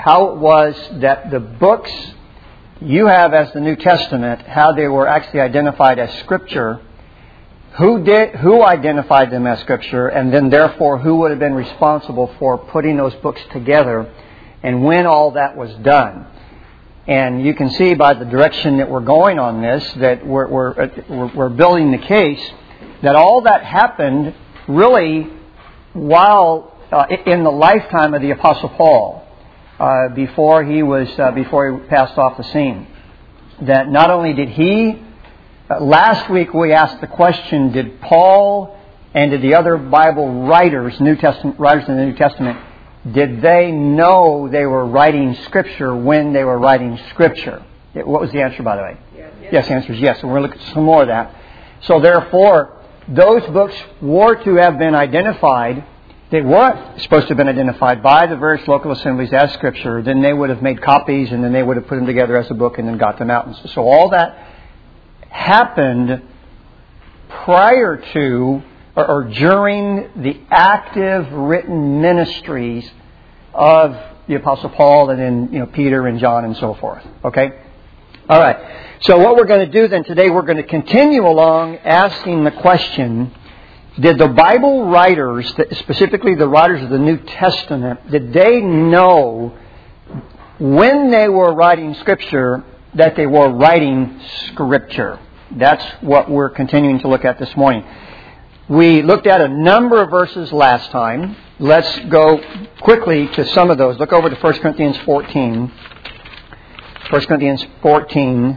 how it was that the books you have as the New Testament, how they were actually identified as Scripture, who identified them as Scripture, and then therefore who would have been responsible for putting those books together, and when all that was done. And you can see by the direction that we're going on this that we're building the case that all that happened really while in the lifetime of the Apostle Paul, before he passed off the scene. That not only did he, last week we asked the question: did Paul and did the other Bible writers, New Testament writers in the New Testament, did they know they were writing Scripture when they were writing Scripture? What was the answer, by the way? Yes, the answer is yes. So we're going to look at some more of that. So therefore, those books were to have been identified. They were supposed to have been identified by the various local assemblies as Scripture. Then they would have made copies, and then they would have put them together as a book and then got them out. And so all that happened prior to or during the active written ministries of the Apostle Paul and then Peter and John and so forth. Okay? All right. So what we're going to do then today, we're going to continue along asking the question: did the Bible writers, specifically the writers of the New Testament, did they know when they were writing Scripture that they were writing Scripture? That's what we're continuing to look at this morning. We looked at a number of verses last time. Let's go quickly to some of those. Look over to 1 Corinthians 14. 1 Corinthians 14.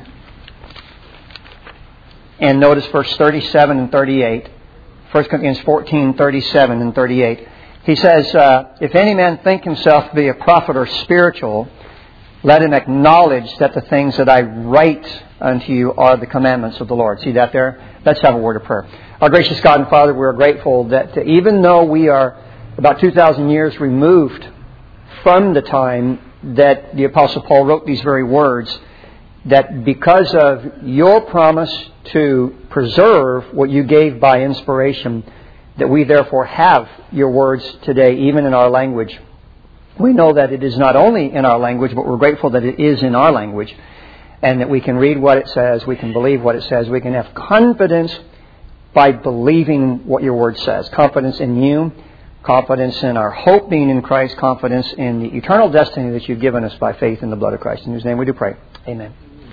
And notice verse 37 and 38. 1 Corinthians 14, 37 and 38. He says, if any man think himself to be a prophet or spiritual, let him acknowledge that the things that I write unto you are the commandments of the Lord. See that there? Let's have a word of prayer. Our gracious God and Father, we are grateful that even though we are about 2,000 years removed from the time that the Apostle Paul wrote these very words, that because of your promise to preserve what you gave by inspiration, that we therefore have your words today, even in our language. We know that it is not only in our language, but we're grateful that it is in our language, and that we can read what it says, we can believe what it says, we can have confidence by believing what your word says. Confidence in you, confidence in our hope being in Christ, confidence in the eternal destiny that you've given us by faith in the blood of Christ. In whose name we do pray. Amen.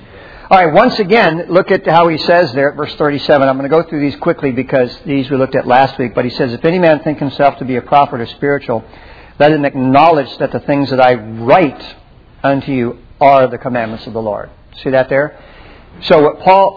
All right, once again, look at how he says there at verse 37. I'm going to go through these quickly because these we looked at last week. But he says, if any man think himself to be a prophet or spiritual, let him acknowledge that the things that I write unto you are the commandments of the Lord. See that there? So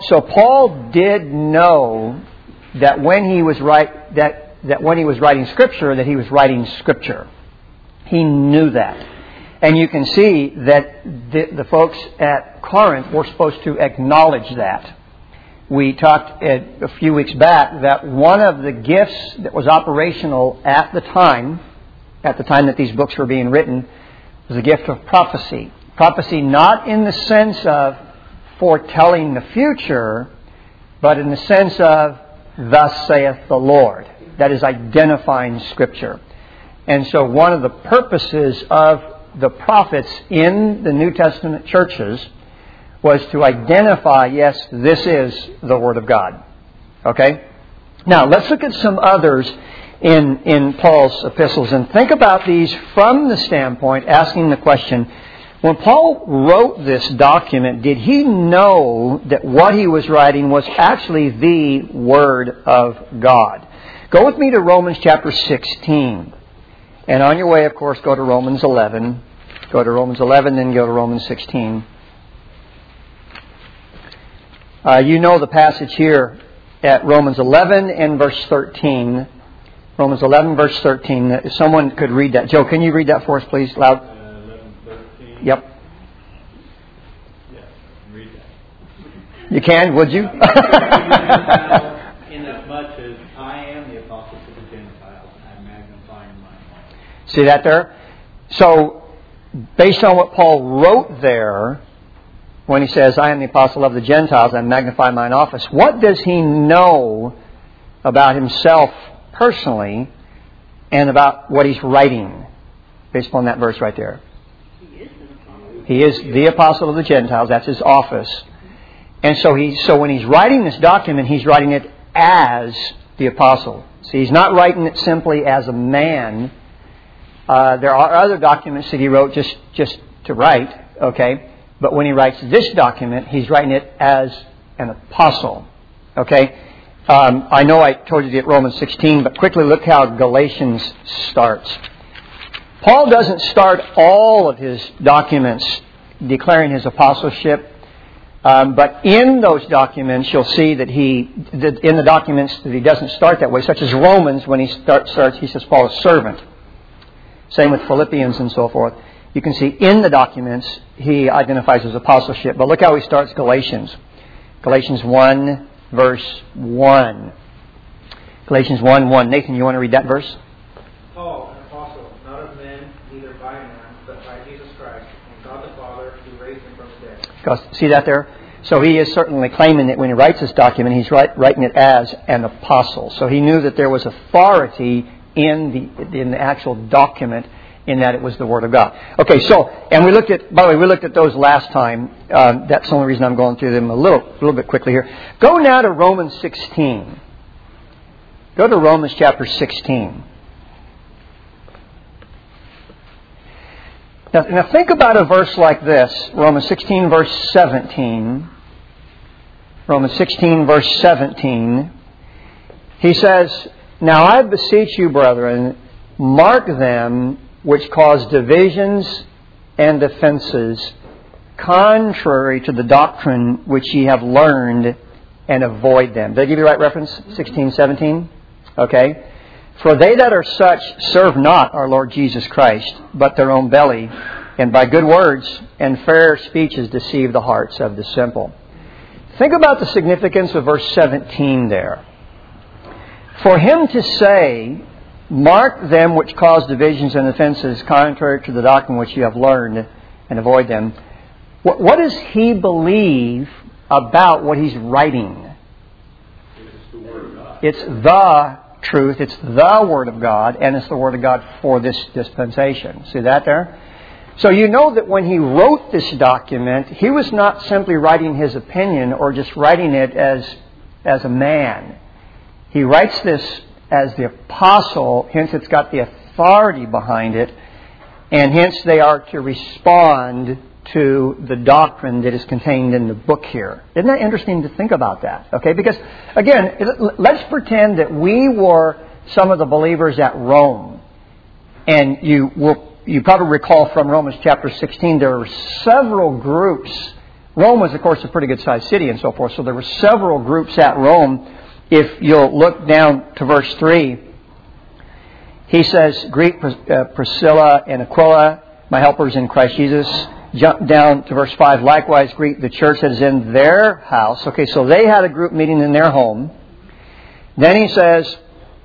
Paul did know that when he was when he was writing Scripture, that he was writing Scripture. He knew that. And you can see that the folks at Corinth were supposed to acknowledge that. We talked a few weeks back that one of the gifts that was operational at the time that these books were being written, was the gift of prophecy. Prophecy not in the sense of foretelling the future, but in the sense of thus saith the Lord. That is identifying Scripture. And so one of the purposes of the prophets in the New Testament churches was to identify, yes, this is the Word of God. Okay? Now, let's look at some others in Paul's epistles and think about these from the standpoint, asking the question, when Paul wrote this document, did he know that what he was writing was actually the Word of God? Go with me to Romans chapter 16. And on your way, of course, go to Romans 11. Go to Romans 11, then go to Romans 16. You know the passage here at Romans 11 and verse 13. Romans 11, verse 13. If someone could read that. Joe, can you read that for us, please, loud? 11, 13. Yep. Yes, read that. You can, would you? Inasmuch as I am the apostle to the Gentiles, I magnify my own. See that there? So, based on what Paul wrote there, when he says, I am the apostle of the Gentiles, I magnify mine office, what does he know about himself personally and about what he's writing, based upon that verse right there? He is the apostle of the Gentiles. That's his office. And so when he's writing this document, he's writing it as the apostle. See, he's not writing it simply as a man. There are other documents that he wrote just to write, okay? But when he writes this document, he's writing it as an apostle, okay? I know I told you to get Romans 16, but quickly look how Galatians starts. Paul doesn't start all of his documents declaring his apostleship, but in those documents you'll see that in the documents that he doesn't start that way, such as Romans, when he starts, he says Paul is servant. Same with Philippians and so forth. You can see in the documents he identifies his apostleship. But look how he starts Galatians. Galatians 1, verse 1. Galatians 1:1. Nathan, you want to read that verse? Paul, an apostle, not of men, neither by man, but by Jesus Christ, and God the Father, who raised him from the dead. See that there? So he is certainly claiming that when he writes this document, he's writing it as an apostle. So he knew that there was authority in the actual document, in that it was the Word of God. Okay, so, and we looked at those last time. That's the only reason I'm going through them a little bit quickly here. Go now to Romans 16. Go to Romans chapter 16. Now think about a verse like this. Romans 16 verse 17. Romans 16 verse 17. He says, "Now I beseech you, brethren, mark them which cause divisions and offenses, contrary to the doctrine which ye have learned, and avoid them." Did I give you the right reference? 16, 17? Okay. "For they that are such serve not our Lord Jesus Christ, but their own belly, and by good words and fair speeches deceive the hearts of the simple." Think about the significance of verse 17 there. For him to say, "Mark them which cause divisions and offenses contrary to the doctrine which you have learned, and avoid them." What does he believe about what he's writing? It's the Word of God. It's the truth. It's the Word of God, and it's the Word of God for this dispensation. See that there? So you know that when he wrote this document, he was not simply writing his opinion or just writing it as a man. He writes this as the apostle, hence it's got the authority behind it, and hence they are to respond to the doctrine that is contained in the book here. Isn't that interesting to think about that? Okay, because again, let's pretend that we were some of the believers at Rome, and you probably recall from Romans chapter 16, there were several groups. Rome was, of course, a pretty good-sized city and so forth, so there were several groups at Rome. If you'll look down to verse 3, he says, "Greet Priscilla and Aquila, my helpers in Christ Jesus." Jump down to verse 5, "Likewise greet the church that is in their house." Okay, so they had a group meeting in their home. Then he says,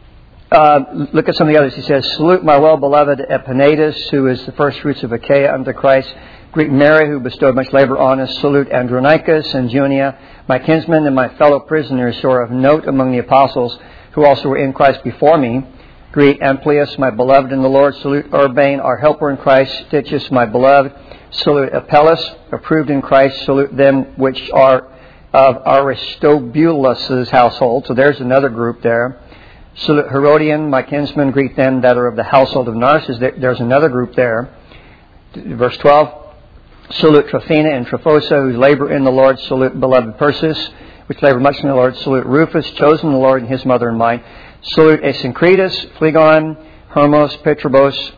look at some of the others. He says, "Salute my well-beloved Epaenetus, who is the first fruits of Achaia unto Christ. Greet Mary, who bestowed much labor on us. Salute Andronicus and Junia, my kinsmen and my fellow prisoners, who are of note among the apostles, who also were in Christ before me. Greet Amplias, my beloved in the Lord. Salute Urbane, our helper in Christ. Statius, my beloved. Salute Apelles, approved in Christ. Salute them which are of Aristobulus' household." So there's another group there. "Salute Herodian, my kinsman. Greet them that are of the household of Narcissus." There's another group there. Verse 12. "Salute Trophiena and Trophosa, who labor in the Lord. Salute beloved Persis, which labor much in the Lord. Salute Rufus, chosen in the Lord, and his mother and mine. Salute Asyncritus, Phlegon, Hermos, Petrobos,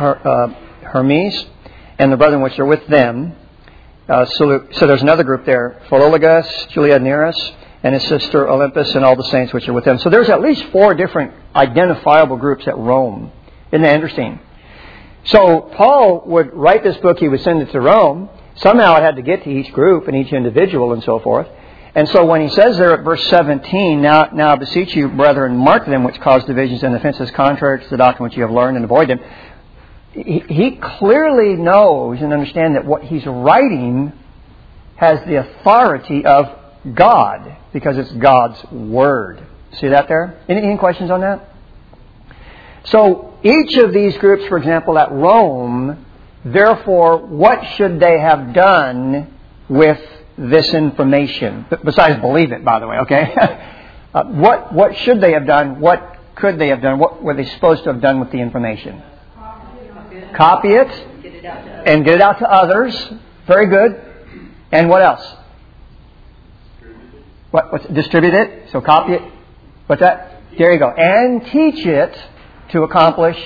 Hermes, and the brethren which are with them." Salute. So there's another group there. "Philologus, Julia Nereus, and his sister Olympus, and all the saints which are with them." So there's at least 4 different identifiable groups at Rome. Isn't that interesting? So Paul would write this book, he would send it to Rome. Somehow it had to get to each group and each individual and so forth. And so when he says there at verse 17, now I beseech you, brethren, mark them which cause divisions and offenses contrary to the doctrine which you have learned, and avoid them. He clearly knows and understands that what he's writing has the authority of God, because it's God's Word. See that there? Any questions on that? So each of these groups, for example, at Rome, therefore, what should they have done with this information? Besides believe it, by the way, okay? What should they have done? What could they have done? What were they supposed to have done with the information? Copy it and get it out to others. Very good. And what else? Distribute it. So copy it. What's that? There you go. And teach it to accomplish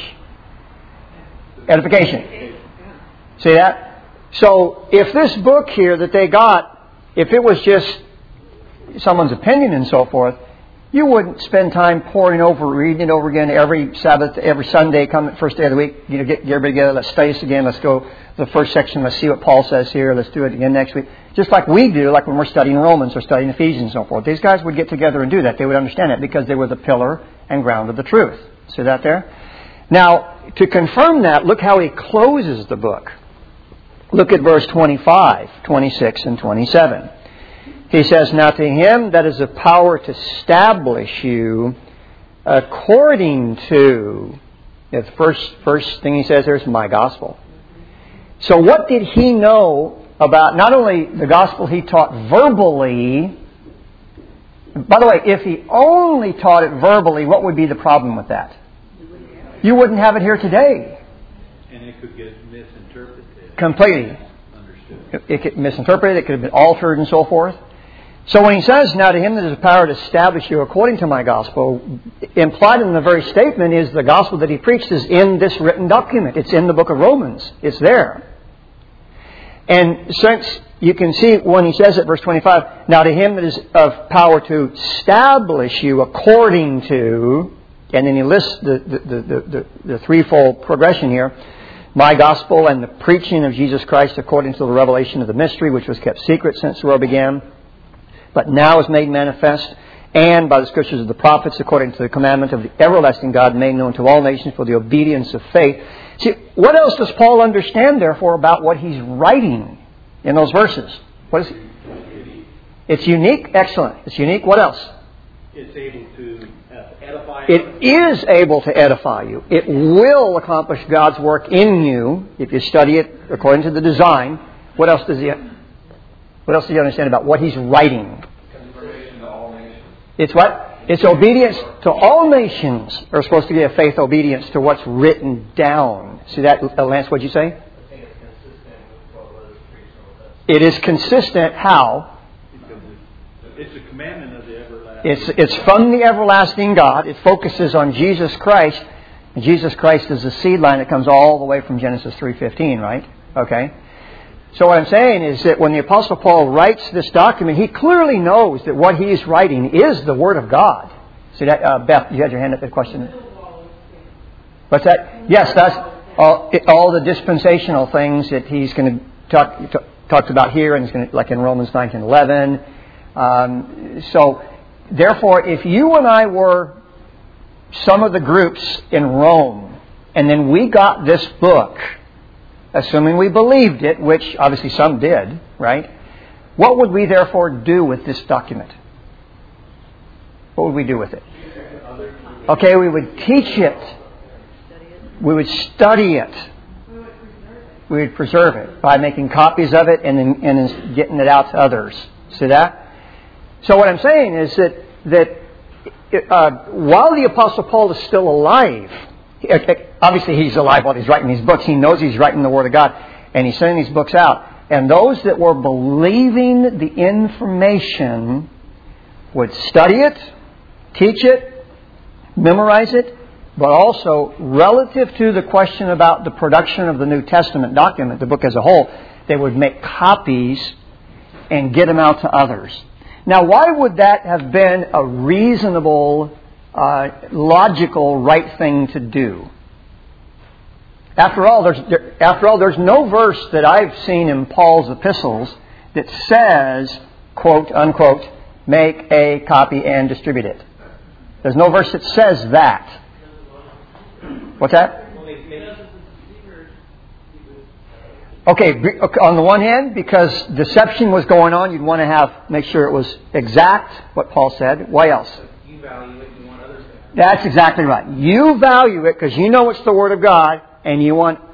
edification. See that? So if this book here that they got, if it was just someone's opinion and so forth, you wouldn't spend time poring over, reading it over again every Sabbath, every Sunday, come first day of the week, get everybody together, let's study this again, let's go to the first section, let's see what Paul says here, let's do it again next week. Just like we do, like when we're studying Romans or studying Ephesians and so forth. These guys would get together and do that. They would understand it because they were the pillar and ground of the truth. See that there? Now, to confirm that, look how he closes the book. Look at verse 25, 26, and 27. He says, now to him that is the power to establish you according to... The first thing he says there is my gospel. So what did he know about not only the gospel he taught verbally... By the way, if he only taught it verbally, what would be the problem with that? You wouldn't have it here today. And it could get misinterpreted. Completely. Understood. It could be misinterpreted, it could have been altered and so forth. So when he says, now to him that is the power to establish you according to my gospel, implied in the very statement is the gospel that he preached is in this written document. It's in the book of Romans. It's there. And since you can see when he says it, verse 25, now to him that is of power to establish you according to, and then he lists the threefold progression here, my gospel and the preaching of Jesus Christ according to the revelation of the mystery, which was kept secret since the world began, but now is made manifest, and by the scriptures of the prophets, according to the commandment of the everlasting God, made known to all nations for the obedience of faith. See, what else does Paul understand, therefore, about what he's writing in those verses? What is it? It's unique? Excellent. It's unique. What else? It's able to edify. It is able to edify you. It will accomplish God's work in you if you study it according to the design. What else does he understand about what he's writing? Information to all nations. It's what? It's obedience to all nations are supposed to be a faith obedience to what's written down. See that, Lance, what'd you say? I think it's consistent with what was preached. It is consistent how? Because it's a commandment of the everlasting. It's from the everlasting God. It focuses on Jesus Christ. And Jesus Christ is the seed line that comes all the way from Genesis 3:15, right? Okay. So what I'm saying is that when the Apostle Paul writes this document, he clearly knows that what he's writing is the Word of God. See that, Beth, you had your hand up, the question. What's that? Yes, that's all the dispensational things that he's going to talk about here, and he's going to, like in Romans 9 and 11. So, therefore, if you and I were some of the groups in Rome, and then we got this book, assuming we believed it, which obviously some did, right? What would we therefore do with this document? What would we do with it? Okay, we would teach it. We would study it. We would preserve it by making copies of it and then getting it out to others. See that? So what I'm saying is that while the Apostle Paul is still alive, obviously he's alive while he's writing these books. He knows he's writing the Word of God. And he's sending these books out. And those that were believing the information would study it, teach it, memorize it, but also relative to the question about the production of the New Testament document, the book as a whole, they would make copies and get them out to others. Now, why would that have been a reasonable, logical, right thing to do? After all, there's no verse that I've seen in Paul's epistles that says, quote, unquote, make a copy and distribute it. There's no verse that says that. What's that? Okay, on the one hand, because deception was going on, you'd want to make sure it was exact, what Paul said. Why else? You value it, you want others to. That's exactly right. You value it because you know it's the Word of God, and you want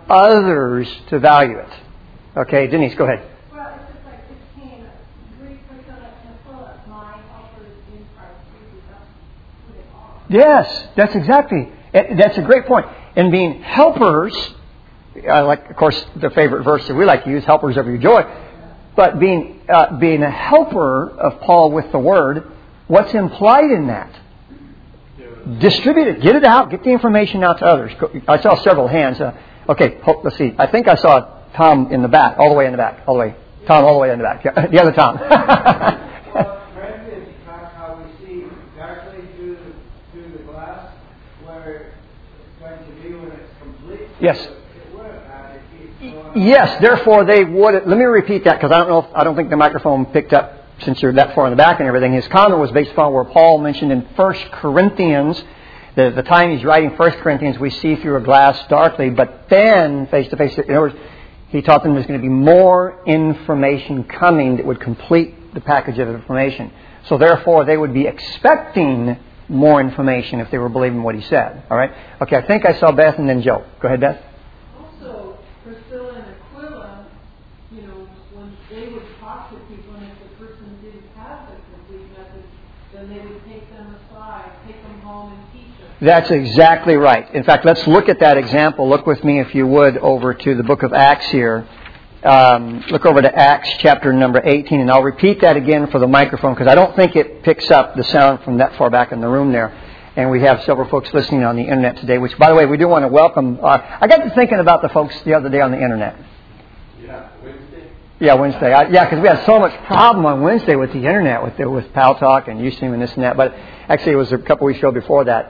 others to value it. Okay, Denise, go ahead. Well, it's just like 16. Greek Priscilla and Aquila, my helpers in Christ Jesus. That's what it all. Yes, that's a great point. And being helpers, like, of course, the favorite verse that we like to use, helpers of your joy. But being a helper of Paul with the Word, what's implied in that? Distribute it. Get it out. Get the information out to others. I saw several hands. Okay, let's see. I think I saw Tom in the back, all the way in the back. Tom, all the way in the back. Yeah, the other Tom. Well, red is how we see darkly through the glass, where it's going to be when it's complete. Yes. It would have to keep going on. Yes, therefore they would. Let me repeat that because I don't think the microphone picked up since you're that far in the back and everything. His comment was based upon where Paul mentioned in 1 Corinthians, the time he's writing 1 Corinthians, we see through a glass darkly, but then face to face. In other words, he taught them there's going to be more information coming that would complete the package of information. So therefore they would be expecting more information if they were believing what he said. All right? Okay, I think I saw Beth and then Joe. Go ahead, Beth. Also, Priscilla and Aquila, when they would talk to people, and if the person didn't have the complete message, then they would take them aside, take them home and teach them. That's exactly right. In fact, let's look at that example. Look with me, if you would, over to the book of Acts here. Look over to Acts chapter number 18, and I'll repeat that again for the microphone because I don't think it picks up the sound from that far back in the room there. And we have several folks listening on the internet today, which, by the way, we do want to welcome. I got to thinking about the folks the other day on the internet. Yeah, Wednesday. Yeah, Wednesday. Because we had so much problem on Wednesday with the internet, with Pal Talk and Ustream and this and that. But actually, it was a couple weeks ago before that.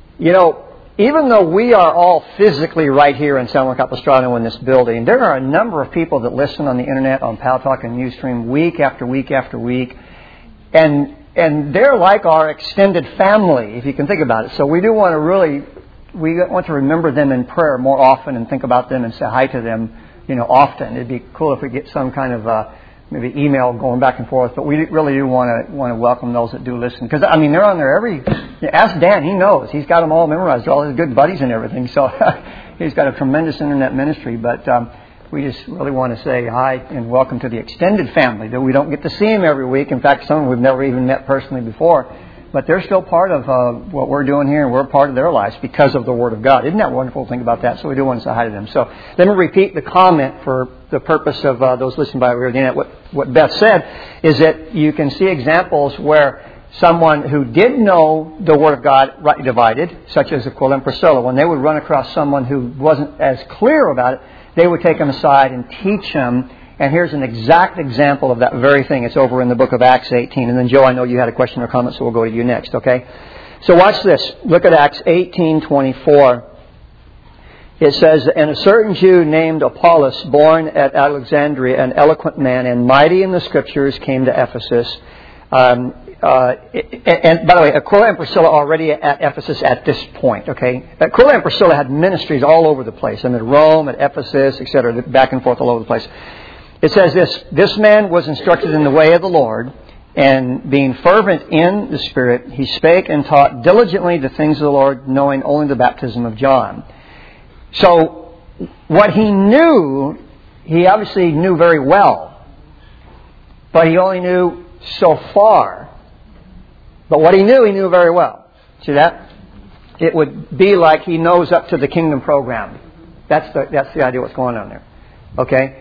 Even though we are all physically right here in San Juan Capistrano in this building, there are a number of people that listen on the internet, on Pal Talk and Ustream week after week after week. And they're like our extended family, if you can think about it. So we do want to remember them in prayer more often and think about them and say hi to them, often. It'd be cool if we get some kind of maybe email going back and forth. But we really do want to welcome those that do listen. Because, they're on there ask Dan, he knows. He's got them all memorized, all his good buddies and everything. So he's got a tremendous internet ministry. But we just really want to say hi and welcome to the extended family. Though we don't get to see them every week. In fact, some we've never even met personally before. But they're still part of what we're doing here, and we're part of their lives because of the Word of God. Isn't that wonderful to think about that? So we do want to say hi to them. So let me repeat the comment for the purpose of those listening by over the internet. What Beth said is that you can see examples where someone who did know the Word of God rightly divided, such as Aquila and Priscilla, when they would run across someone who wasn't as clear about it, they would take them aside and teach them. And here's an exact example of that very thing. It's over in the book of Acts 18. And then, Joe, I know you had a question or comment, so we'll go to you next, okay? So watch this. Look at Acts 18:24. It says, "And a certain Jew named Apollos, born at Alexandria, an eloquent man and mighty in the Scriptures, came to Ephesus." And by the way, Aquila and Priscilla are already at Ephesus at this point, okay? Aquila and Priscilla had ministries all over the place. At Rome, at Ephesus, etc., back and forth all over the place. It says this man was instructed in the way of the Lord, and being fervent in the Spirit, he spake and taught diligently the things of the Lord, knowing only the baptism of John. So, what he knew, he obviously knew very well. But he only knew so far. But what he knew very well. See that? It would be like he knows up to the kingdom program. That's the idea what's going on there. Okay?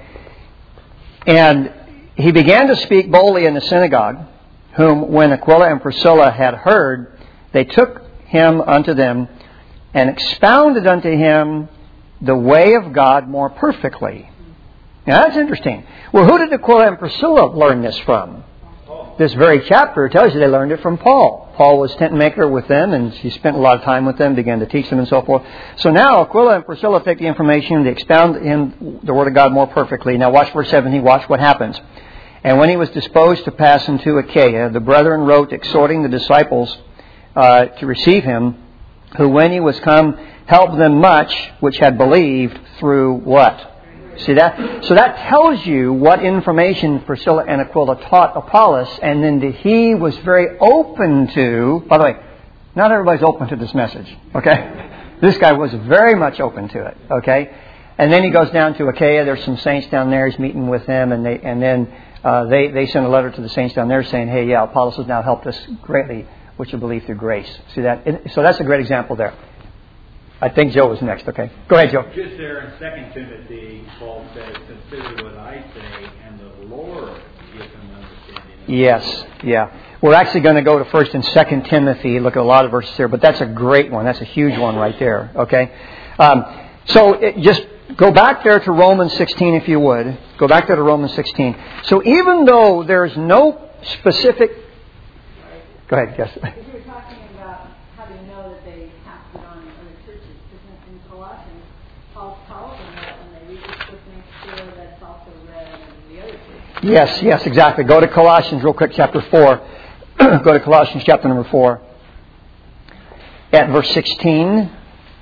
And he began to speak boldly in the synagogue, whom when Aquila and Priscilla had heard, they took him unto them and expounded unto him the way of God more perfectly. Now that's interesting. Well, who did Aquila and Priscilla learn this from? This very chapter tells you they learned it from Paul. Paul was tent maker with them, and he spent a lot of time with them, began to teach them and so forth. So now Aquila and Priscilla take the information, they expound in the Word of God more perfectly. Now watch verse 17, watch what happens. "And when he was disposed to pass into Achaia, the brethren wrote, exhorting the disciples to receive him, who when he was come helped them much, which had believed through" what? See that? So that tells you what information Priscilla and Aquila taught Apollos, and then he was very open to. By the way, not everybody's open to this message, okay? This guy was very much open to it, okay? And then he goes down to Achaia. There's some saints down there. He's meeting with them, and then they send a letter to the saints down there saying, hey, yeah, Apollos has now helped us greatly, which you believe through grace. See that? So that's a great example there. I think Joe was next. Okay. Go ahead, Joe. Just there in 2 Timothy, Paul says, consider what I say, and the Lord gives them understanding. Yes. Yeah. We're actually going to go to 1 and 2 Timothy, look at a lot of verses there, but that's a great one. That's a huge one right there. Okay. Just go back there to Romans 16, if you would. Go back there to Romans 16. So even though there's no specific... Go ahead, yes. If you were talking about how do you know that they passed it on in other churches, isn't in Colossians, Paul tells them that when they read this book, make sure that it's also read in the other churches. Yes, exactly. Go to Colossians real quick, chapter 4. Go to Colossians chapter number 4. At verse 16...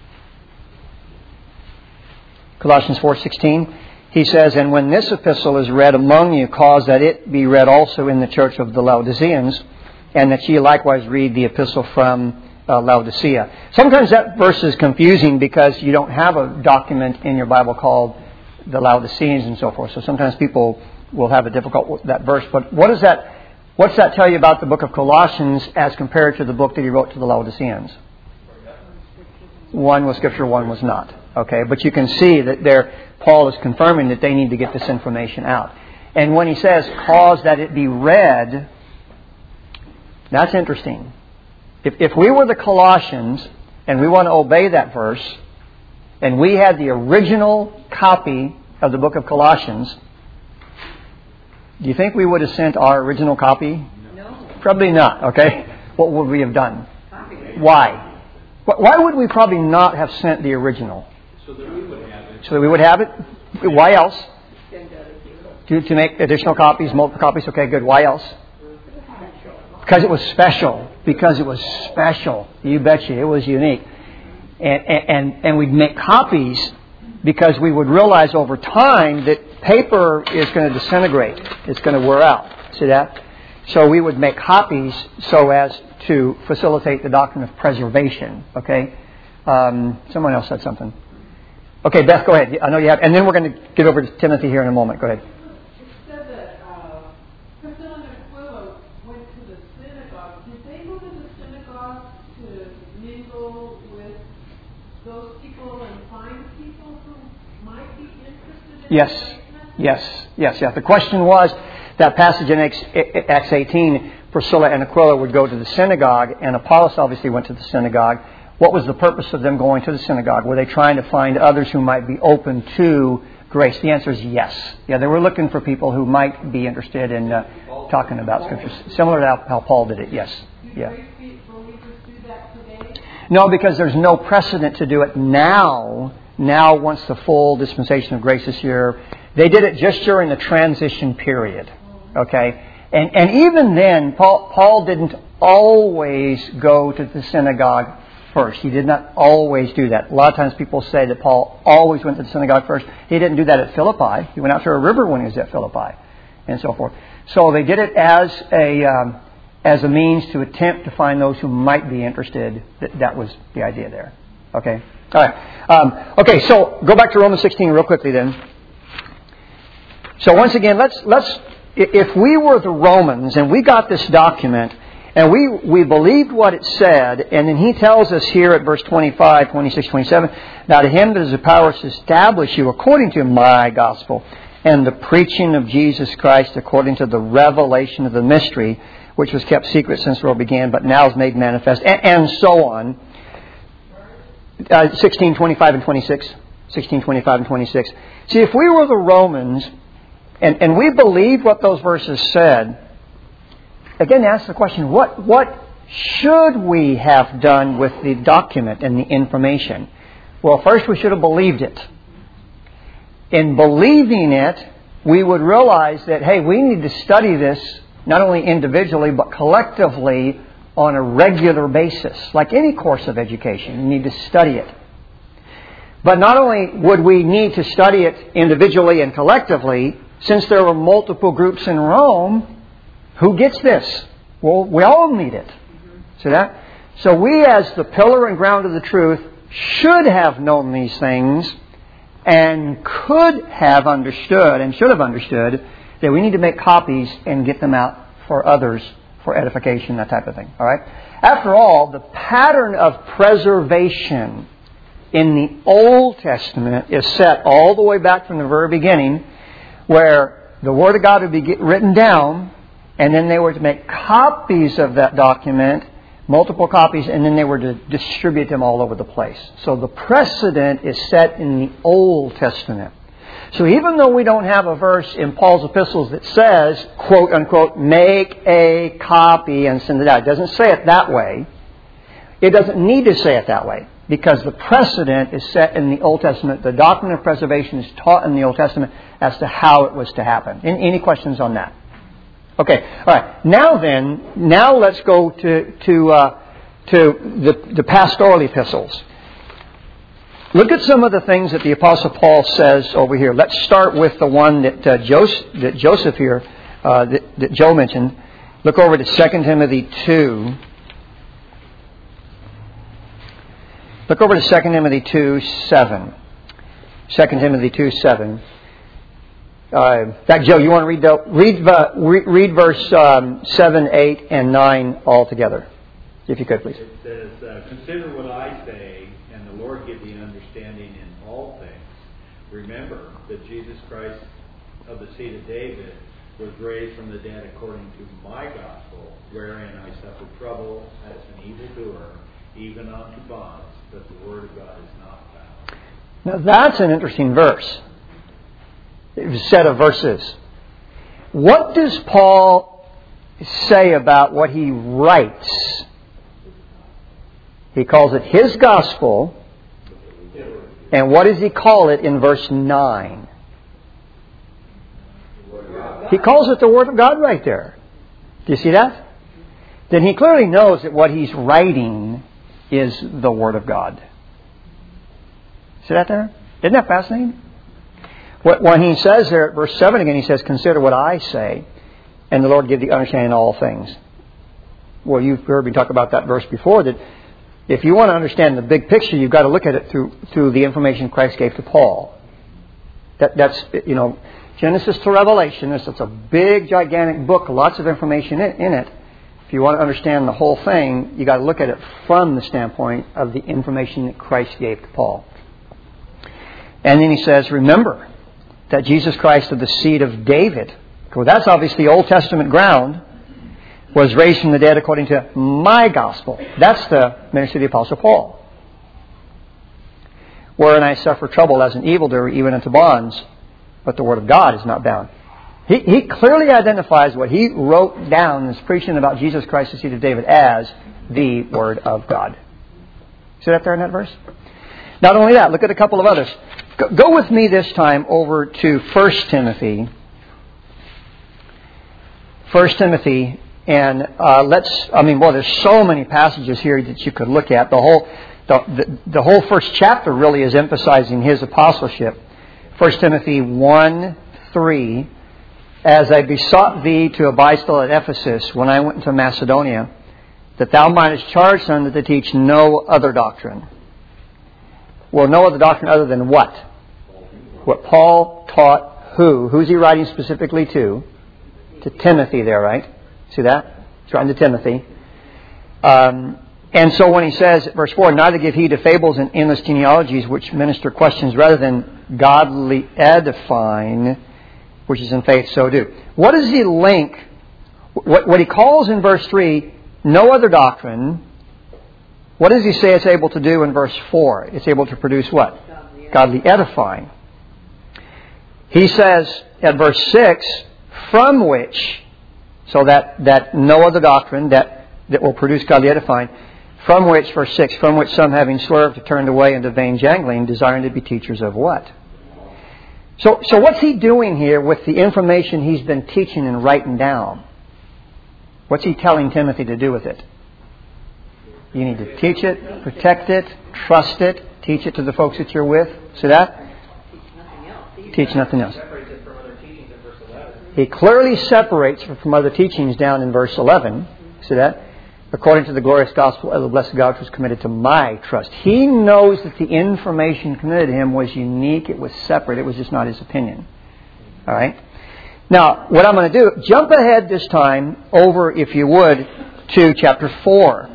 Colossians 4:16, he says, and when this epistle is read among you, cause that it be read also in the church of the Laodiceans, and that ye likewise read the epistle from Laodicea. Sometimes that verse is confusing because you don't have a document in your Bible called the Laodiceans and so forth. So sometimes people will have a difficult with that verse. But what's that tell you about the book of Colossians as compared to the book that he wrote to the Laodiceans? One was Scripture, one was not. Okay, but you can see that there Paul is confirming that they need to get this information out. And when he says, cause that it be read, that's interesting. If we were the Colossians and we want to obey that verse, and we had the original copy of the book of Colossians, do you think we would have sent our original copy? No. Probably not, okay? What would we have done? Why? Why would we probably not have sent the original? So that we would have it. So that we would have it? Why else? To make additional copies, multiple copies? Okay, good. Why else? Because it was special. Because it was special. You betcha. It was unique. And we'd make copies because we would realize over time that paper is going to disintegrate. It's going to wear out. See that? So we would make copies so as to facilitate the doctrine of preservation. Okay? Someone else said something. Okay, Beth, go ahead. I know you have, and then we're going to get over to Timothy here in a moment. Go ahead. It said that Priscilla and Aquila went to the synagogue. Did they go to the synagogue to mingle with those people and find people who might be interested in Yes. the Yes. The question was, that passage in Acts 18, Priscilla and Aquila would go to the synagogue, and Apollos obviously went to the synagogue. What was the purpose of them going to the synagogue? Were they trying to find others who might be open to grace? The answer is yes. Yeah, they were looking for people who might be interested in talking about Scriptures. Similar to how Paul did it, yes. Yeah. Do believers do that today? No, because there's no precedent to do it now. Now, once the full dispensation of grace is here, they did it just during the transition period. Okay? And even then, Paul didn't always go to the synagogue first. He did not always do that. A lot of times people say that Paul always went to the synagogue first. He didn't do that at Philippi. He went out to a river when he was at Philippi, and so forth. So they did it as a means to attempt to find those who might be interested. That was the idea there. Okay? All right. Okay, so go back to Romans 16 real quickly then. So once again, let's if we were the Romans and we got this document and we believed what it said, and then he tells us here at verse 25, 26, 27, now to him that is the power to establish you according to my gospel and the preaching of Jesus Christ according to the revelation of the mystery, which was kept secret since the world began, but now is made manifest, and so on. 16, 25, and 26. 16, 25, and 26. See, if we were the Romans, and we believed what those verses said, again, ask the question, what should we have done with the document and the information? Well, first we should have believed it. In believing it, we would realize that, hey, we need to study this not only individually but collectively on a regular basis. Like any course of education, you need to study it. But not only would we need to study it individually and collectively, since there were multiple groups in Rome, who gets this? Well, we all need it. See that? So we, as the pillar and ground of the truth, should have known these things and could have understood and should have understood that we need to make copies and get them out for others for edification, that type of thing. All right? After all, the pattern of preservation in the Old Testament is set all the way back from the very beginning, where the Word of God would be written down, and then they were to make copies of that document, multiple copies, and then they were to distribute them all over the place. So the precedent is set in the Old Testament. So even though we don't have a verse in Paul's epistles that says, quote unquote, make a copy and send it out, it doesn't say it that way. It doesn't need to say it that way, because the precedent is set in the Old Testament. The doctrine of preservation is taught in the Old Testament as to how it was to happen. Any questions on that? Okay, all right. Now let's go to the pastoral epistles. Look at some of the things that the Apostle Paul says over here. Let's start with the one that Joseph here, that Joe mentioned. Look over to 2 Timothy 2. Look over to 2 Timothy 2:7. 2 Timothy 2:7. In fact, Joe, you want to read verse 7, 8, and 9 all together, if you could, please. It says, "Consider what I say, and the Lord give thee understanding in all things. Remember that Jesus Christ of the seed of David was raised from the dead according to my gospel, wherein I suffered trouble as an evildoer, even unto bonds, but the word of God is not found." Now that's an interesting verse. A set of verses. What does Paul say about what he writes? He calls it his gospel. And what does he call it in verse 9? He calls it the Word of God right there. Do you see that? Then he clearly knows that what he's writing is the Word of God. See that there? Isn't that fascinating? When he says there at verse 7 again, he says, "Consider what I say, and the Lord give thee understanding in all things." Well, you've heard me talk about that verse before, that if you want to understand the big picture, you've got to look at it through the information Christ gave to Paul. That's Genesis to Revelation. It's a big, gigantic book, lots of information in it. If you want to understand the whole thing, you've got to look at it from the standpoint of the information that Christ gave to Paul. And then he says, remember that Jesus Christ of the seed of David, well, that's obviously Old Testament ground, was raised from the dead according to my gospel. That's the ministry of the Apostle Paul. Wherein I suffer trouble as an evildoer, even unto bonds, but the word of God is not bound. He clearly identifies what he wrote down in his preaching about Jesus Christ, the seed of David, as the Word of God. See that there in that verse? Not only that, look at a couple of others. Go with me this time over to 1 Timothy. 1 Timothy, and there's so many passages here that you could look at. The whole first chapter really is emphasizing his apostleship. 1 Timothy 1:3, "As I besought thee to abide still at Ephesus when I went into Macedonia, that thou mightest charge them to teach no other doctrine." Well, no other doctrine other than what? What Paul taught who? Who's he writing specifically to? To Timothy there, right? See that? He's writing to Timothy. And so when he says, verse 4, "Neither give heed to fables and endless genealogies which minister questions rather than godly edifying, which is in faith, so do." What does he link? What he calls in verse 3, no other doctrine. What does he say it's able to do in verse 4? It's able to produce what? Godly edifying. He says at verse 6, from which, so that no other doctrine that will produce godly edifying, from which, verse 6, from which some having swerved have turned away into vain jangling, desiring to be teachers of what? So what's he doing here with the information he's been teaching and writing down? What's he telling Timothy to do with it? You need to teach it, protect it, trust it, teach it to the folks that you're with. See that? Teach nothing else. He clearly separates it from other teachings down in verse 11. See that? according to the glorious gospel of the blessed God which was committed to my trust. He knows that the information committed to him was unique, it was separate, it was just not his opinion. All right? Now, what I'm going to do, jump ahead this time over, if you would, to chapter 4.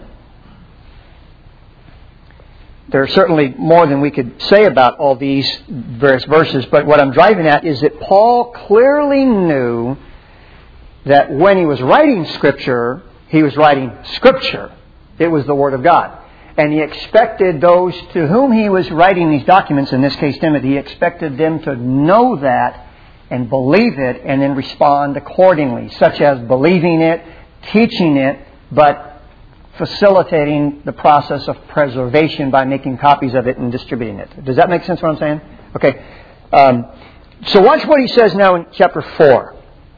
There's certainly more than we could say about all these various verses, but what I'm driving at is that Paul clearly knew that when he was writing Scripture, he was writing Scripture. It was the Word of God. And he expected those to whom he was writing these documents, in this case Timothy, he expected them to know that and believe it and then respond accordingly, such as believing it, teaching it, but facilitating the process of preservation by making copies of it and distributing it. Does that make sense what I'm saying? Okay. So watch what he says now in chapter 4.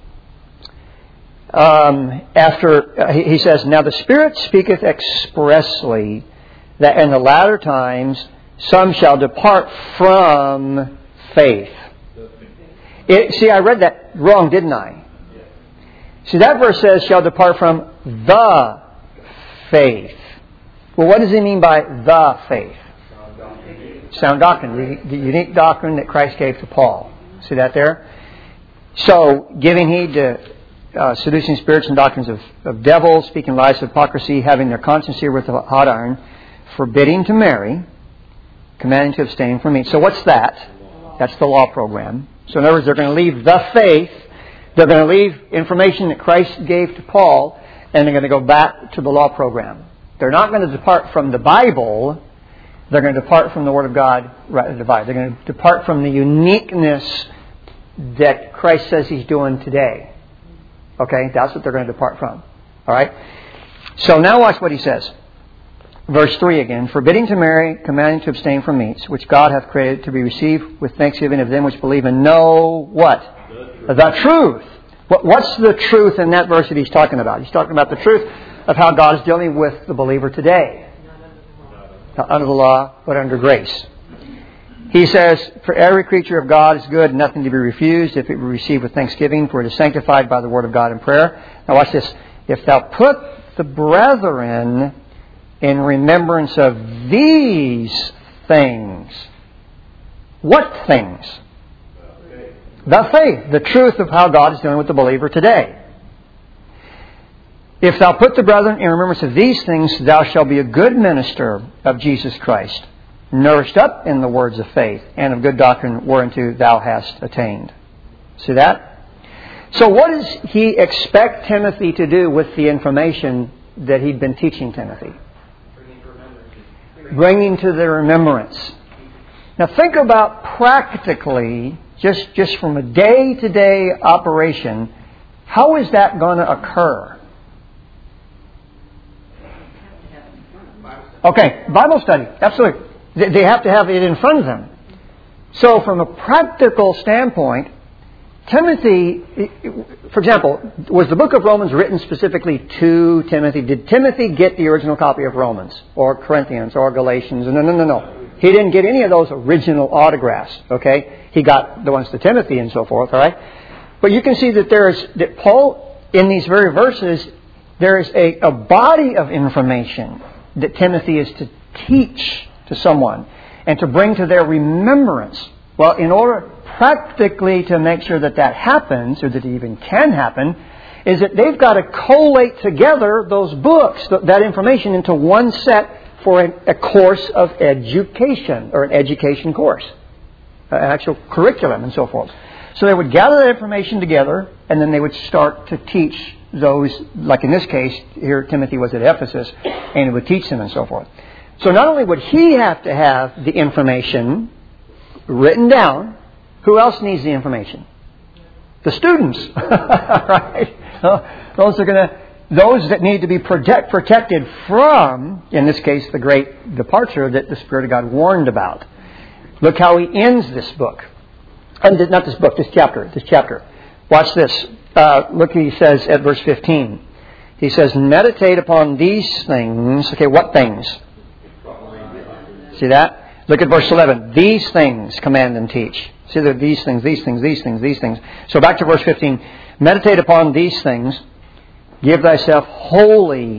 After he says, "Now the Spirit speaketh expressly that in the latter times some shall depart from faith." See, I read that wrong, didn't I? See, that verse says, "shall depart from the faith." Well, what does he mean by the faith? Sound doctrine. The unique doctrine that Christ gave to Paul. See that there? So, giving heed to seducing spirits and doctrines of devils, speaking lies of hypocrisy, having their conscience seared with a hot iron, forbidding to marry, commanding to abstain from meat. So what's that? That's the law program. So in other words, they're going to leave the faith, they're going to leave information that Christ gave to Paul, and they're going to go back to the law program. They're not going to depart from the Bible, they're going to depart from the Word of God, right, divide. They're going to depart from the uniqueness that Christ says He's doing today. Okay, that's what they're going to depart from. All right? So now watch what he says. Verse 3 again. "Forbidding to marry, commanding to abstain from meats, which God hath created to be received with thanksgiving of them which believe and know" what? The truth. What's the truth in that verse that he's talking about? He's talking about the truth of how God is dealing with the believer today. Not under the law, but under grace. He says, "For every creature of God is good, nothing to be refused, if it be received with thanksgiving, for it is sanctified by the word of God and prayer." Now watch this. "If thou put the brethren in remembrance of these things." What things? The faith. The truth of how God is dealing with the believer today. "If thou put the brethren in remembrance of these things, thou shalt be a good minister of Jesus Christ, nourished up in the words of faith, and of good doctrine whereunto thou hast attained." See that? So what does he expect Timothy to do with the information that he'd been teaching Timothy? Bringing to the remembrance. Now think about practically, just from a day-to-day operation, how is that going to occur? Okay, Bible study, absolutely. They have to have it in front of them. So from a practical standpoint, Timothy, for example, was the book of Romans written specifically to Timothy? Did Timothy get the original copy of Romans or Corinthians or Galatians? No. He didn't get any of those original autographs, okay? He got the ones to Timothy and so forth, all right? But you can see that Paul, in these very verses, there is a body of information that Timothy is to teach to someone and to bring to their remembrance. Well, in order practically to make sure that happens, or that it even can happen, is that they've got to collate together those books, that information, into one set for a course of education, or an education course, an actual curriculum and so forth. So they would gather that information together, and then they would start to teach those, like in this case, here Timothy was at Ephesus, and he would teach them and so forth. So not only would he have to have the information written down, who else needs the information? The students, right? Those that need to be protected from, in this case, the great departure that the Spirit of God warned about. Look how he ends this book. And not this book, this chapter. Watch this. Look, he says at verse 15. He says, "Meditate upon these things." Okay, what things? See that? Look at verse 11. "These things command and teach." See, there are these things. So back to verse 15. "Meditate upon these things. Give thyself wholly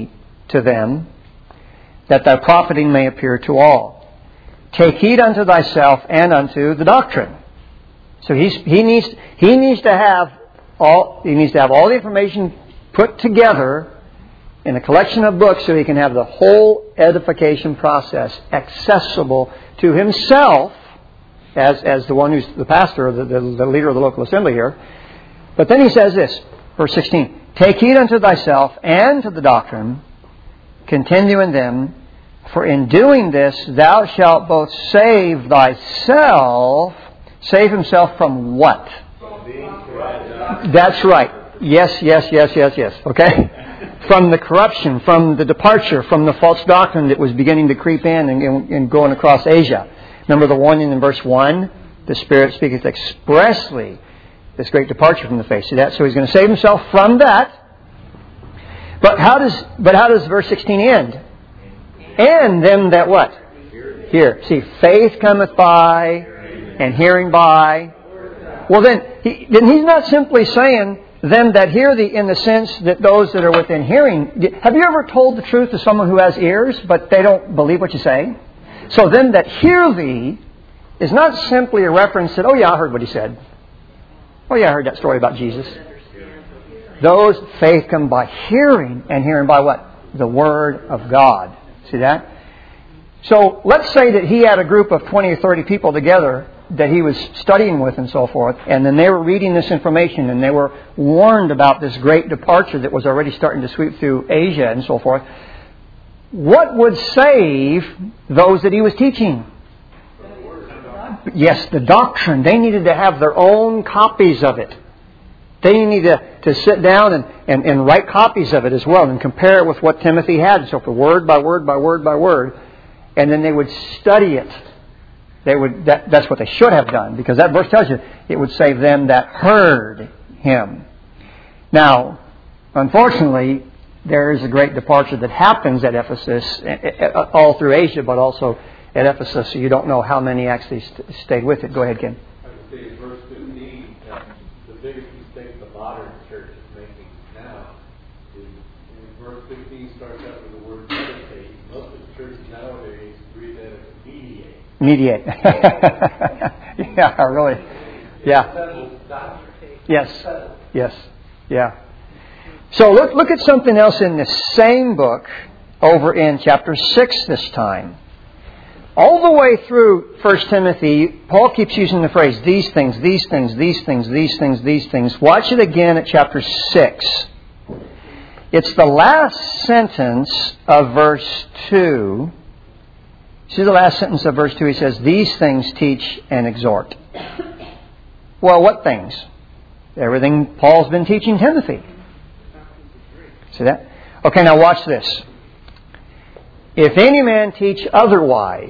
to them, that thy profiting may appear to all. Take heed unto thyself and unto the doctrine. So he needs to have all the information put together in a collection of books so he can have the whole edification process accessible to himself as the one who's the pastor, the leader of the local assembly here. But then he says this, verse 16, take heed unto thyself and to the doctrine, continue in them, for in doing this thou shalt both save thyself. Save himself from what? That's right. Yes. Okay? From the corruption, from the departure, from the false doctrine that was beginning to creep in and going across Asia. Remember the warning in verse 1? The Spirit speaketh expressly this great departure from the faith. See that? So he's going to save himself from that. But how does verse 16 end? And them that what? Hear. See, faith cometh by, and hearing by. Well then he's not simply saying them that hear thee in the sense that those that are within hearing. Have you ever told the truth to someone who has ears, but they don't believe what you say? So them that hear thee is not simply a reference that, oh yeah, I heard what he said. Oh yeah, I heard that story about Jesus. Those faith come by hearing, and hearing by what? The Word of God. See that? So let's say that he had a group of 20 or 30 people together that he was studying with and so forth, and then they were reading this information and they were warned about this great departure that was already starting to sweep through Asia and so forth. What would save those that he was teaching? Yes, the doctrine. They needed to have their own copies of it. They needed to sit down and write copies of it as well and compare it with what Timothy had. So for word by word by word by word. And then they would study it. That's what they should have done, because that verse tells you it would save them that heard him. Now, unfortunately, there is a great departure that happens at Ephesus, all through Asia, but also at Ephesus, so you don't know how many actually stayed with it. Go ahead, Ken. I would say in verse 15, the biggest mistake the modern church is making now is in verse 15 starts out with the word meditate. Most of the churches nowadays read that as mediate. Mediate. Yeah, really. Yeah. Yes. Yeah. So look at something else in this same book over in chapter 6 this time. All the way through 1 Timothy, Paul keeps using the phrase, these things, these things, these things, these things, these things. Watch it again at chapter 6. It's the last sentence of verse 2. See the last sentence of verse 2, he says, these things teach and exhort. Well, what things? Everything Paul's been teaching Timothy. See that? Okay, now watch this. If any man teach otherwise,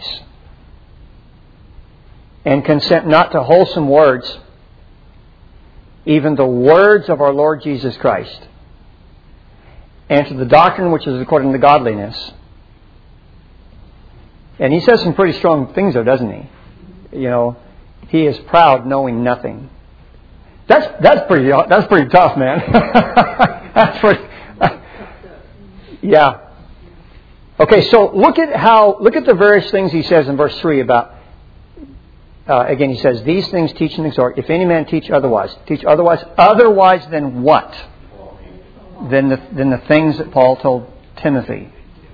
and consent not to wholesome words, even the words of our Lord Jesus Christ, and to the doctrine which is according to godliness. And he says some pretty strong things though, doesn't he? You know, he is proud knowing nothing. That's pretty tough, man. That's pretty. Yeah. Okay, so look at the various things he says in verse 3 about. Again, he says, these things teach and exhort. If any man teach otherwise than what? Than the things that Paul told Timothy.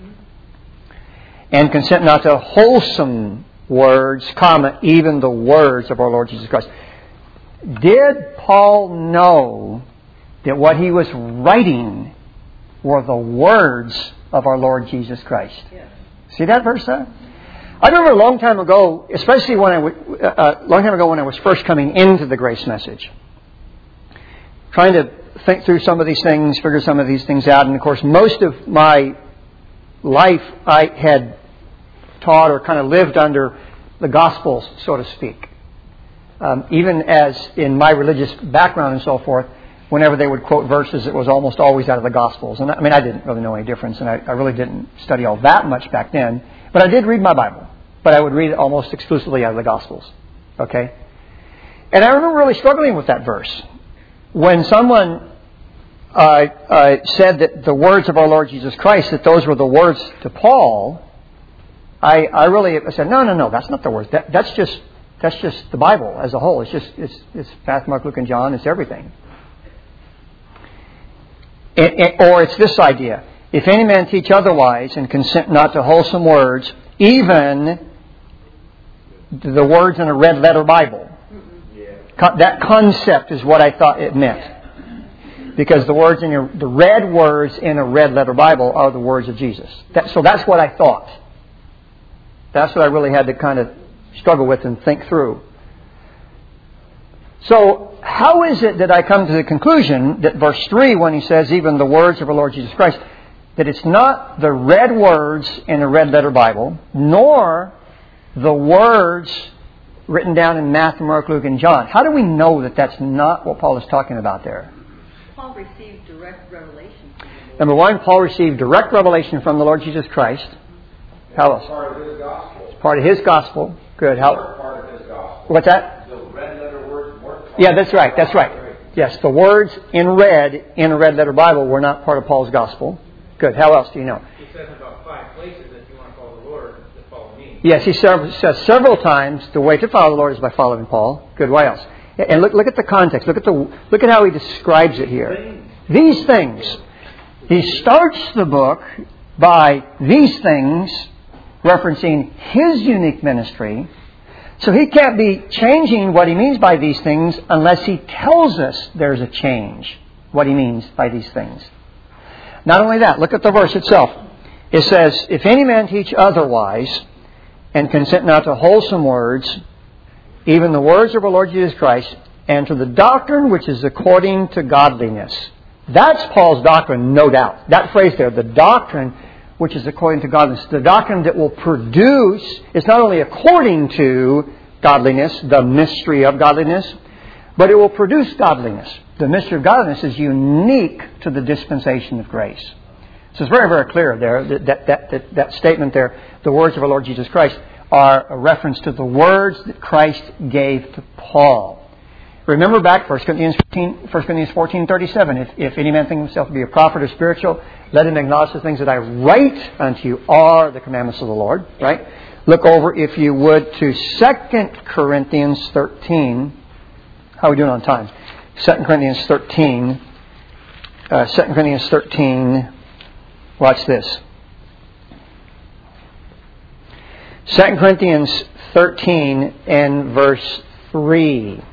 And consent not to wholesome words, even the words of our Lord Jesus Christ. Did Paul know that what he was writing were the words of our Lord Jesus Christ? Yes. See that verse there? I remember a long time ago, especially when I was first coming into the grace message, trying to think through some of these things, figure some of these things out. And of course, most of my life I had taught or kind of lived under the Gospels, so to speak. Even as in my religious background and so forth, whenever they would quote verses, it was almost always out of the Gospels. And I didn't really know any difference, and I really didn't study all that much back then. But I did read my Bible. But I would read it almost exclusively out of the Gospels. Okay? And I remember really struggling with that verse. When someone said that the words of our Lord Jesus Christ, that those were the words to Paul, I said, no, that's not the words. That's just the Bible as a whole. It's Matthew, Mark, Luke, and John. It's everything. Or it's this idea: if any man teach otherwise and consent not to wholesome words, even the words in a red letter Bible. That concept is what I thought it meant. Because the red words in a red letter Bible are the words of Jesus. So that's what I thought. That's what I really had to kind of struggle with and think through. So how is it that I come to the conclusion that verse 3, when he says even the words of our Lord Jesus Christ, that it's not the red words in a red letter Bible, nor the words written down in Matthew, Mark, Luke, and John? How do we know that that's not what Paul is talking about there? Paul received direct revelation from the Lord. Number one, Paul received direct revelation from the Lord Jesus Christ. How else? Part of his gospel. It's part of his gospel. Good. How? Part of his gospel. What's that? The red letter words weren't. Yeah, that's right. That's right. Yes, the words in a red letter Bible were not part of Paul's gospel. Good. How else do you know? He says in about 5 places that if you want to follow the Lord, to follow me. Yes, he says several times the way to follow the Lord is by following Paul. Good. Why else? And look at the context. Look at how he describes it here. These things. He starts the book by these things, referencing his unique ministry. So he can't be changing what he means by these things unless he tells us there's a change, what he means by these things. Not only that, look at the verse itself. It says, if any man teach otherwise and consent not to wholesome words, even the words of our Lord Jesus Christ, and to the doctrine which is according to godliness. That's Paul's doctrine, no doubt. That phrase there, the doctrine which is according to godliness. The doctrine that will produce, it's not only according to godliness, the mystery of godliness, but it will produce godliness. The mystery of godliness is unique to the dispensation of grace. So it's very, very clear there that statement there, the words of our Lord Jesus Christ, are a reference to the words that Christ gave to Paul. Remember back 1 Corinthians 14:37. If any man think himself to be a prophet or spiritual, let him acknowledge the things that I write unto you are the commandments of the Lord. Right? Look over, if you would, to 2 Corinthians 13. How are we doing on time? 2 Corinthians 13. 2 Corinthians 13. Watch this. 2 Corinthians 13 and verse 3.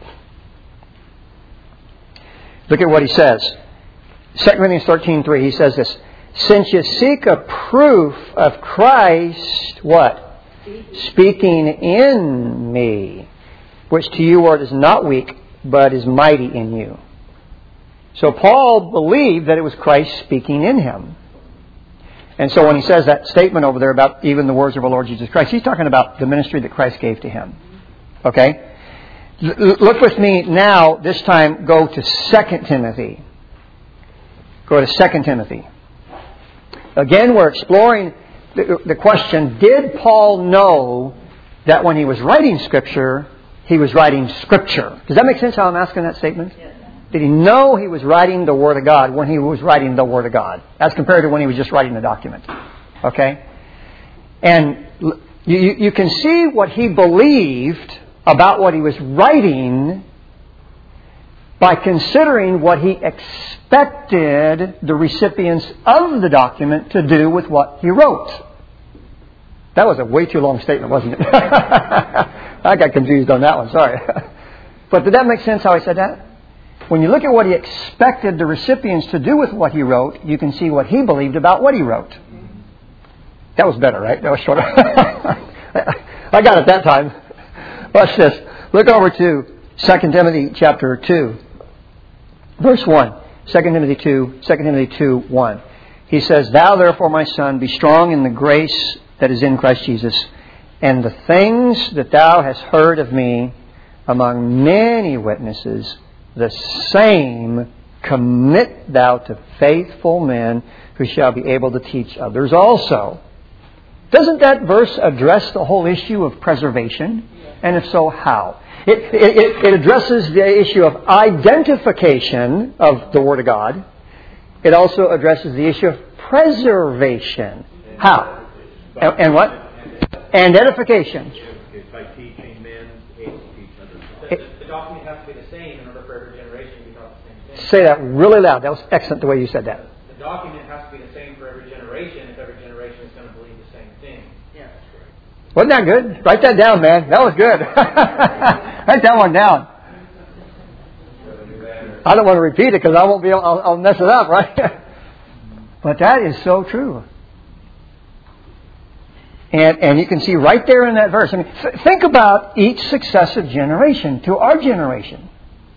Look at what he says. 2 Corinthians 13:3, he says this. Since you seek a proof of Christ, what? Speaking in me, which to you word is not weak, but is mighty in you. So Paul believed that it was Christ speaking in him. And so when he says that statement over there about even the words of our Lord Jesus Christ, he's talking about the ministry that Christ gave to him. Okay? Look with me now, this time go to 2 Timothy. Go to 2 Timothy. Again, we're exploring the question, did Paul know that when he was writing Scripture, he was writing Scripture? Does that make sense how I'm asking that statement? Yes. Did he know he was writing the Word of God when he was writing the Word of God, as compared to when he was just writing the document? Okay? And you can see what he believed about what he was writing by considering what he expected the recipients of the document to do with what he wrote. That was a way too long statement, wasn't it? I got confused on that one, sorry. But did that make sense how I said that? When you look at what he expected the recipients to do with what he wrote, you can see what he believed about what he wrote. That was better, right? That was shorter. I got it that time. Watch this. Look over to 2 Timothy chapter 2. Verse 1. 2 Timothy 2, 1. He says, Thou therefore, my son, be strong in the grace that is in Christ Jesus, and the things that thou hast heard of me among many witnesses, the same commit thou to faithful men who shall be able to teach others also. Doesn't that verse address the whole issue of preservation? And if so, how? It addresses the issue of identification of the Word of God. It also addresses the issue of preservation. How? And what? And edification. By teaching men, able to teach others. The document has to be the same in order for every generation to be taught the same thing. Say that really loud. That was excellent the way you said that. The document has to be the same for every generation if every generation is going to believe the same thing. Yeah, that's right. Wasn't that good? Write that down, man. That was good. Write that one down. I don't want to repeat it because I won't be able, I'll mess it up, right? But that is so true. And you can see right there in that verse. I mean, think about each successive generation to our generation.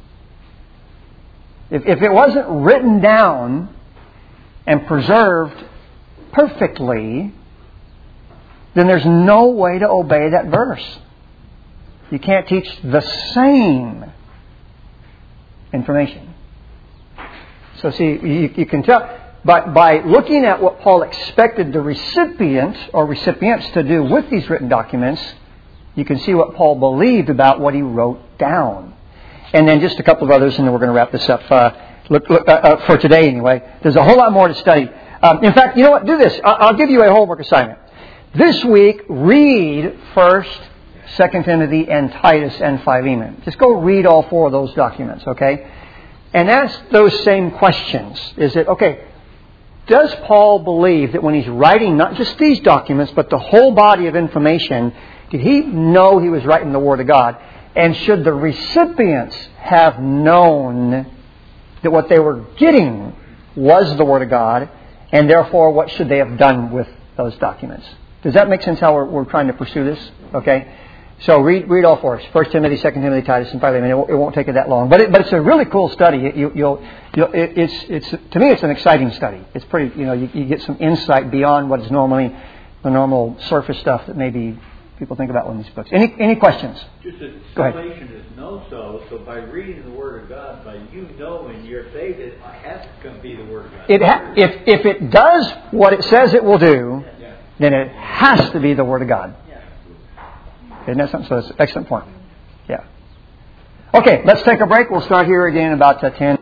If it wasn't written down and preserved perfectly, then there's no way to obey that verse. You can't teach the same information. So see, you can tell by looking at what Paul expected the recipient or recipients to do with these written documents, you can see what Paul believed about what he wrote down. And then just a couple of others, and then we're going to wrap this up for today anyway. There's a whole lot more to study. In fact, you know what? Do this. I'll give you a homework assignment. This week, read 1st, 2 Timothy, and Titus, and Philemon. Just go read all 4 of those documents, okay? And ask those same questions. Is it, okay, does Paul believe that when he's writing not just these documents, but the whole body of information, did he know he was writing the Word of God? And should the recipients have known that what they were getting was the Word of God, and therefore what should they have done with those documents? Does that make sense how we're trying to pursue this? Okay? So read all 4. 1 Timothy, 2 Timothy, Titus, and Philemon. It won't take you that long, but it's a really cool study. It's to me it's an exciting study. It's pretty. You get some insight beyond what is normally the normal surface stuff that maybe people think about in these books. Any questions? Just that Go ahead. salvation is known so by reading the Word of God, by you knowing you're saved, it has to be the Word of God. If it does what it says it will do, then it has to be the Word of God. Isn't that something? So that's an excellent point. Yeah. Okay, let's take a break. We'll start here again about 10.